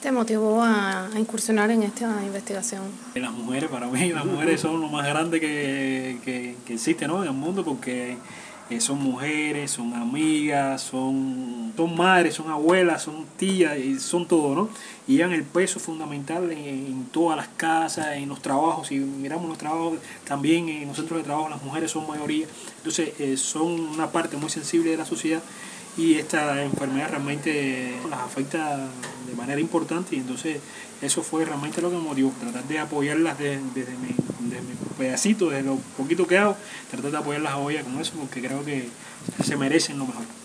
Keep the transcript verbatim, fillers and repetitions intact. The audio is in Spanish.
te motivó a, a incursionar en esta investigación? Las mujeres, para mí, las mujeres son lo más grande que, que, que existe, ¿no?, en el mundo, porque eh, son mujeres, son amigas, son, son madres, son abuelas, son tías, y son todo, ¿no? Y llevan el peso fundamental en, en todas las casas, en los trabajos. Si miramos los trabajos, también en los centros de trabajo las mujeres son mayoría. Entonces eh, son una parte muy sensible de la sociedad, y esta enfermedad realmente las afecta de manera importante, y entonces eso fue realmente lo que me motivó, tratar de apoyarlas desde, desde, mi, desde mi pedacito, desde lo poquito que hago, tratar de apoyarlas a ellas con eso, porque creo que se merecen lo mejor.